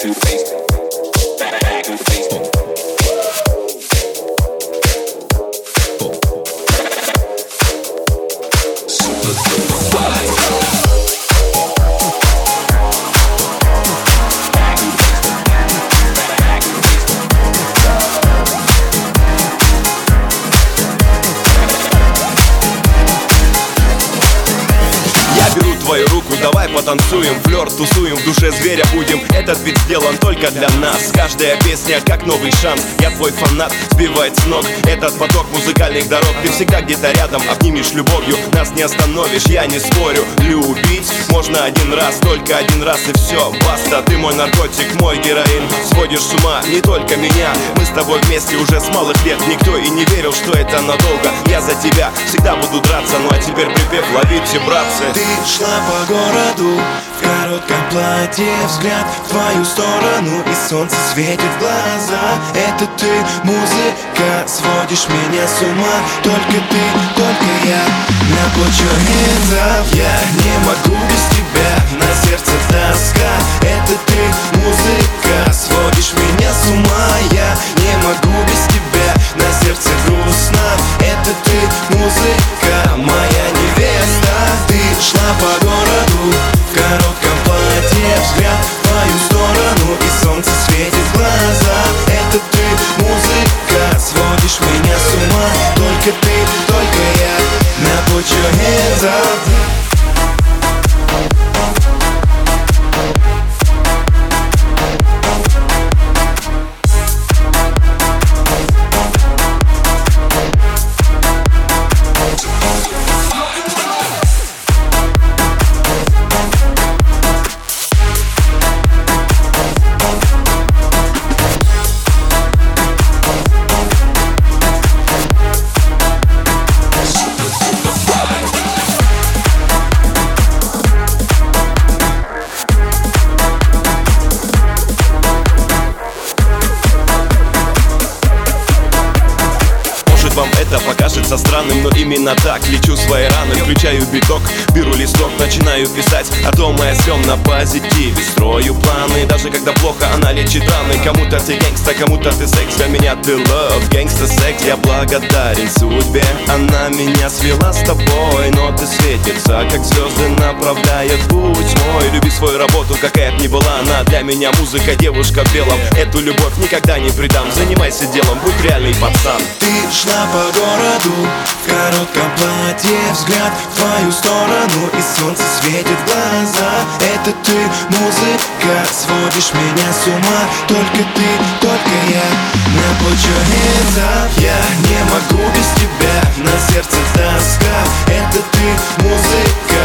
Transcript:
Твою руку, давай потанцуем, флёрт тусуем, в душе зверя будем. Этот ведь сделан только для нас. Каждая песня как новый шанс. Я твой фанат, сбивает с ног этот поток музыкальных дорог. Ты всегда где-то рядом, обнимешь любовью. Нас не остановишь, я не спорю. Любить можно один раз, только один раз и все. Баста, ты мой наркотик, мой героин. Сводишь с ума не только меня. Мы с тобой вместе уже с малых лет. Никто и не верил, что это надолго. Я за тебя всегда буду драться. Ну а теперь припев, ловите, братцы. Ты шла по городу в коротком платье, взгляд в твою сторону, и солнце светит в глаза. Это ты, музыка, сводишь меня с ума. Только ты, только я. Now put your hands up. Я не могу без тебя, на сердце тоска. Это ты, музыка, сводишь меня с ума. Я не могу без тебя, на сердце грустно. Это ты, музыка, моя невеста. Ты шла по городу в коротком платье, взгляд в твою сторону, и солнце светит в глаза. Это ты, музыка, сводишь меня с ума. Только ты, только я. Now put your hands up. Вам это покажется странным, но именно так лечу свои раны. Включаю биток, беру листок, начинаю писать о том и о сём на позитиве. Строю планы, даже когда плохо, она лечит раны. Кому-то ты гангста, кому-то ты секс, для меня ты love, гангста секс. Я благодарен судьбе, она меня свела с тобой. Но ты светится, как звезды направляет путь мой. Люби свою работу, какая б ни была она. Для меня музыка, девушка в белом. Эту любовь никогда не предам. Занимайся делом, будь реальный пацан. Ты шла по городу в коротком платье, взгляд в твою сторону, и солнце светит в глаза. Это ты, музыка, сводишь меня с ума. Только ты, только я. Now put your hands up. Я не могу без тебя, на сердце тоска. Это ты, музыка,